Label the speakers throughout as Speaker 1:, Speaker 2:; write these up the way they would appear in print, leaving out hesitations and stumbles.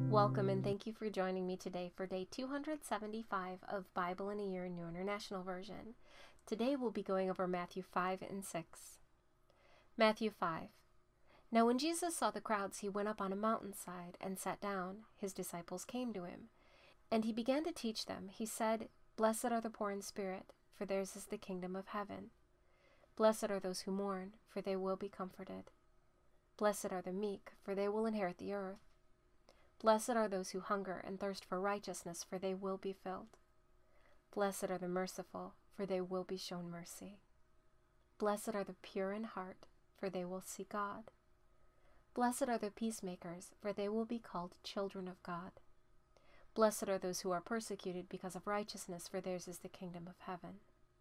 Speaker 1: Welcome and thank you for joining me today for day 275 of Bible in a Year New International Version. Today we'll be going over Matthew 5 and 6. Matthew 5. Now when Jesus saw the crowds, he went up on a mountainside and sat down. His disciples came to him, and he began to teach them. He said, Blessed are the poor in spirit, for theirs is the kingdom of heaven. Blessed are those who mourn, for they will be comforted. Blessed are the meek, for they will inherit the earth. Blessed are those who hunger and thirst for righteousness, for they will be filled. Blessed are the merciful, for they will be shown mercy. Blessed are the pure in heart, for they will see God. Blessed are the peacemakers, for they will be called children of God. Blessed are those who are persecuted because of righteousness, for theirs is the kingdom of heaven.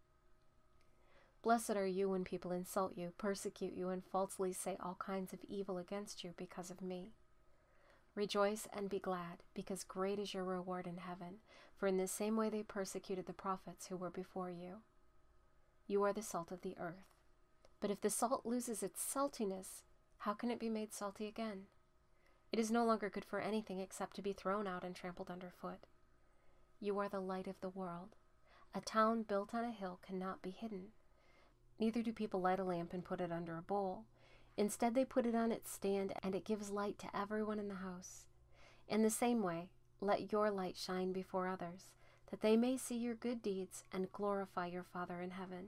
Speaker 1: Blessed are you when people insult you, persecute you, and falsely say all kinds of evil against you because of me. Rejoice and be glad, because great is your reward in heaven, for in the same way they persecuted the prophets who were before you. You are the salt of the earth. But if the salt loses its saltiness, how can it be made salty again? It is no longer good for anything except to be thrown out and trampled underfoot. You are the light of the world. A town built on a hill cannot be hidden. Neither do people light a lamp and put it under a bowl. Instead, they put it on its stand, and it gives light to everyone in the house. In the same way, let your light shine before others, that they may see your good deeds and glorify your Father in heaven.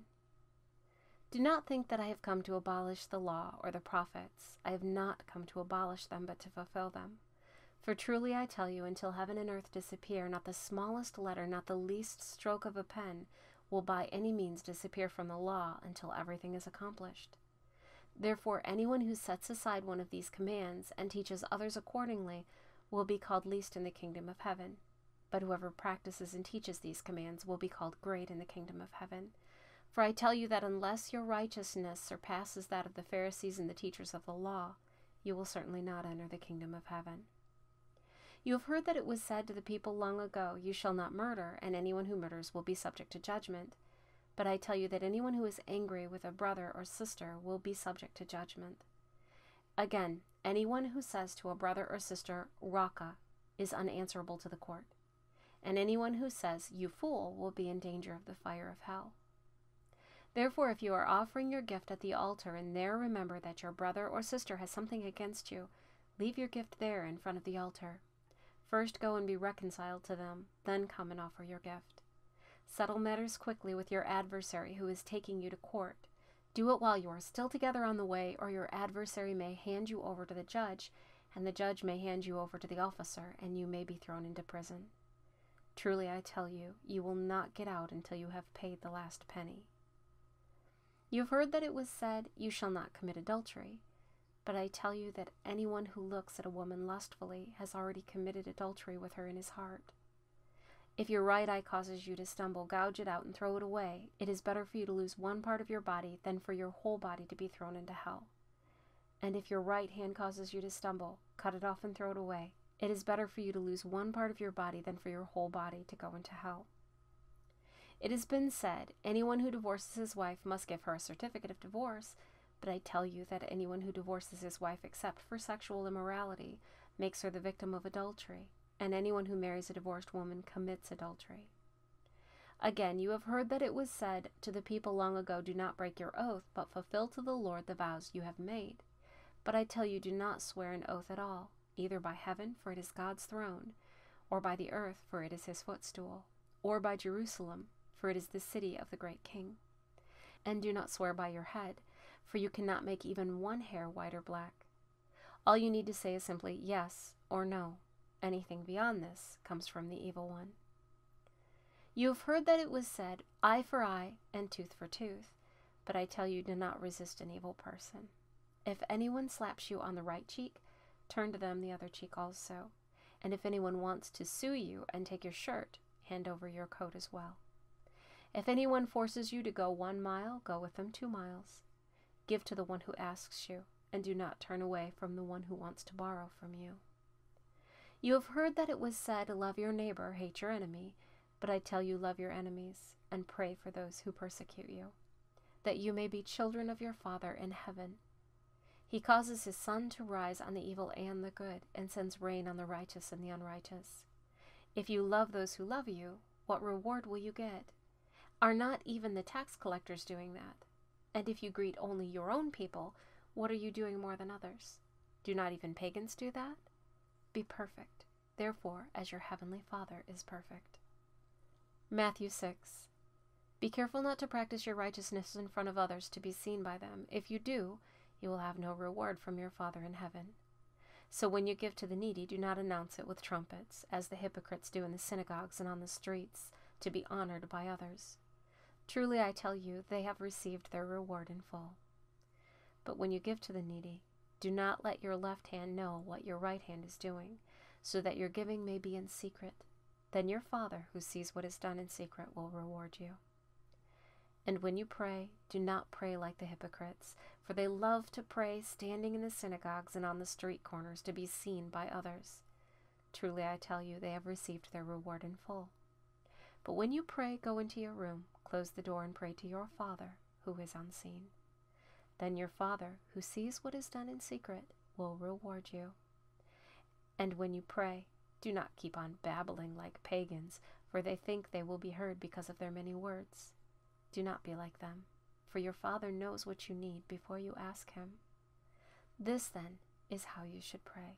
Speaker 1: Do not think that I have come to abolish the law or the prophets. I have not come to abolish them, but to fulfill them. For truly I tell you, until heaven and earth disappear, not the smallest letter, not the least stroke of a pen, will by any means disappear from the law until everything is accomplished. Therefore, anyone who sets aside one of these commands and teaches others accordingly will be called least in the kingdom of heaven. But whoever practices and teaches these commands will be called great in the kingdom of heaven. For I tell you that unless your righteousness surpasses that of the Pharisees and the teachers of the law, you will certainly not enter the kingdom of heaven. You have heard that it was said to the people long ago, You shall not murder, and anyone who murders will be subject to judgment. But I tell you that anyone who is angry with a brother or sister will be subject to judgment. Again, anyone who says to a brother or sister, Raka, is unanswerable to the court. And anyone who says, You fool, will be in danger of the fire of hell. Therefore, if you are offering your gift at the altar and there remember that your brother or sister has something against you, leave your gift there in front of the altar. First go and be reconciled to them, then come and offer your gift. Settle matters quickly with your adversary who is taking you to court. Do it while you are still together on the way, or your adversary may hand you over to the judge, and the judge may hand you over to the officer, and you may be thrown into prison. Truly I tell you, you will not get out until you have paid the last penny. You have heard that it was said, You shall not commit adultery. But I tell you that anyone who looks at a woman lustfully has already committed adultery with her in his heart. If your right eye causes you to stumble, gouge it out and throw it away. It is better for you to lose one part of your body than for your whole body to be thrown into hell. And if your right hand causes you to stumble, cut it off and throw it away. It is better for you to lose one part of your body than for your whole body to go into hell. It has been said, anyone who divorces his wife must give her a certificate of divorce, but I tell you that anyone who divorces his wife except for sexual immorality makes her the victim of adultery. And anyone who marries a divorced woman commits adultery. Again, you have heard that it was said to the people long ago, Do not break your oath, but fulfill to the Lord the vows you have made. But I tell you, do not swear an oath at all, either by heaven, for it is God's throne, or by the earth, for it is his footstool, or by Jerusalem, for it is the city of the great king. And do not swear by your head, for you cannot make even one hair white or black. All you need to say is simply yes or no. Anything beyond this comes from the evil one. You have heard that it was said, Eye for eye and tooth for tooth. But I tell you, do not resist an evil person. If anyone slaps you on the right cheek, turn to them the other cheek also. And if anyone wants to sue you and take your shirt, hand over your coat as well. If anyone forces you to go 1 mile, go with them 2 miles. Give to the one who asks you, and do not turn away from the one who wants to borrow from you. You have heard that it was said, Love your neighbor, hate your enemy. But I tell you, love your enemies, and pray for those who persecute you, that you may be children of your Father in heaven. He causes his sun to rise on the evil and the good, and sends rain on the righteous and the unrighteous. If you love those who love you, what reward will you get? Are not even the tax collectors doing that? And if you greet only your own people, what are you doing more than others? Do not even pagans do that? Be perfect, therefore, as your heavenly Father is perfect. Matthew 6. Be careful not to practice your righteousness in front of others to be seen by them. If you do, you will have no reward from your Father in heaven. So when you give to the needy, do not announce it with trumpets, as the hypocrites do in the synagogues and on the streets, to be honored by others. Truly I tell you, they have received their reward in full. But when you give to the needy, do not let your left hand know what your right hand is doing, so that your giving may be in secret. Then your Father, who sees what is done in secret, will reward you. And when you pray, do not pray like the hypocrites, for they love to pray standing in the synagogues and on the street corners to be seen by others. Truly I tell you, they have received their reward in full. But when you pray, go into your room, close the door, and pray to your Father, who is unseen. Then your Father, who sees what is done in secret, will reward you. And when you pray, do not keep on babbling like pagans, for they think they will be heard because of their many words. Do not be like them, for your Father knows what you need before you ask him. This, then, is how you should pray.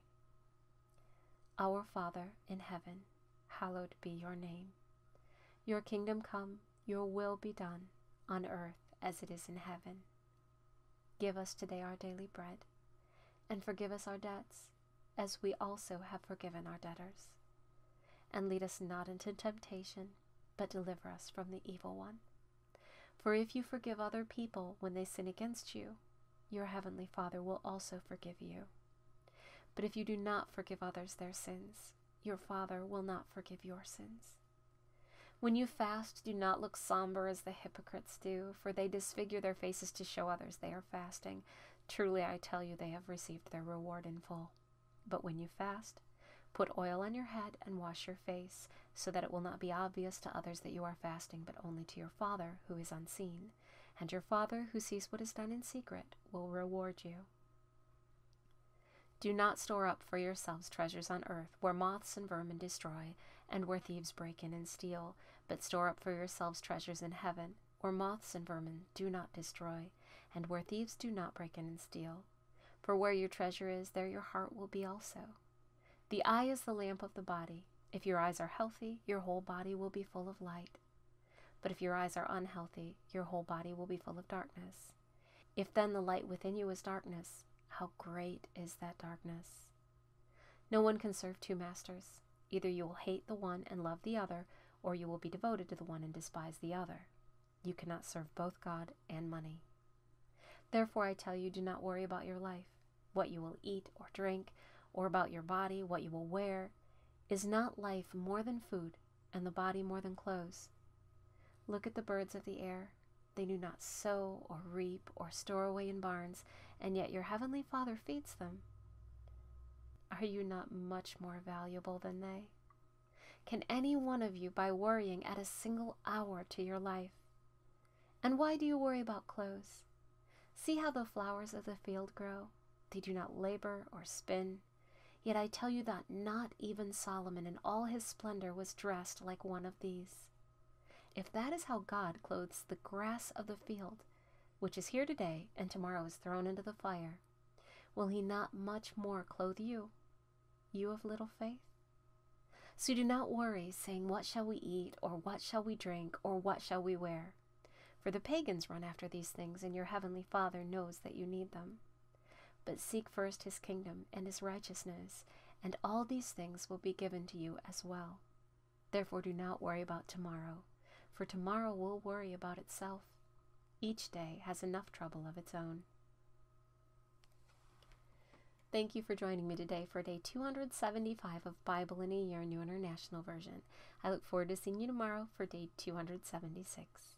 Speaker 1: Our Father in heaven, hallowed be your name. Your kingdom come, your will be done, on earth as it is in heaven. Give us today our daily bread, and forgive us our debts, as we also have forgiven our debtors. And lead us not into temptation, but deliver us from the evil one. For if you forgive other people when they sin against you, your heavenly Father will also forgive you. But if you do not forgive others their sins, your Father will not forgive your sins. When you fast, do not look somber as the hypocrites do, for they disfigure their faces to show others they are fasting. Truly I tell you, they have received their reward in full. But when you fast, put oil on your head and wash your face, so that it will not be obvious to others that you are fasting, but only to your Father who is unseen. And your Father who sees what is done in secret will reward you. Do not store up for yourselves treasures on earth, where moths and vermin destroy, and where thieves break in and steal, but store up for yourselves treasures in heaven, where moths and vermin do not destroy, and where thieves do not break in and steal. For where your treasure is, there your heart will be also. The eye is the lamp of the body. If your eyes are healthy, your whole body will be full of light. But if your eyes are unhealthy, your whole body will be full of darkness. If then the light within you is darkness, how great is that darkness? No one can serve two masters. Either you will hate the one and love the other, or you will be devoted to the one and despise the other. You cannot serve both God and money. Therefore I tell you, do not worry about your life, what you will eat or drink, or about your body, what you will wear. Is not life more than food, and the body more than clothes? Look at the birds of the air. They do not sow or reap or store away in barns, and yet your heavenly Father feeds them. Are you not much more valuable than they? Can any one of you, by worrying, add a single hour to your life? And why do you worry about clothes? See how the flowers of the field grow. They do not labor or spin. Yet I tell you that not even Solomon in all his splendor was dressed like one of these. If that is how God clothes the grass of the field, which is here today and tomorrow is thrown into the fire, will he not much more clothe you, you of little faith? So do not worry, saying, what shall we eat, or what shall we drink, or what shall we wear? For the pagans run after these things, and your heavenly Father knows that you need them. But seek first his kingdom and his righteousness, and all these things will be given to you as well. Therefore do not worry about tomorrow, for tomorrow will worry about itself. Each day has enough trouble of its own. Thank you for joining me today for day 275 of Bible in a Year, New International Version. I look forward to seeing you tomorrow for day 276.